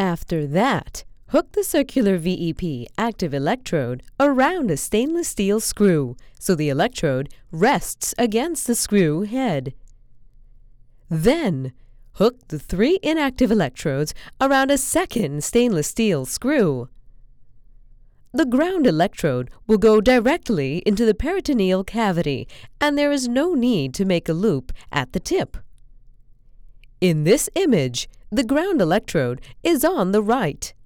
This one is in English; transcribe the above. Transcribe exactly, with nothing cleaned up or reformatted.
After that, hook the circular V E P active electrode around a stainless steel screw so the electrode rests against the screw head. Then, hook the three inactive electrodes around a second stainless steel screw. The ground electrode will go directly into the peritoneal cavity, and there is no need to make a loop at the tip. In this image, the ground electrode is on the right.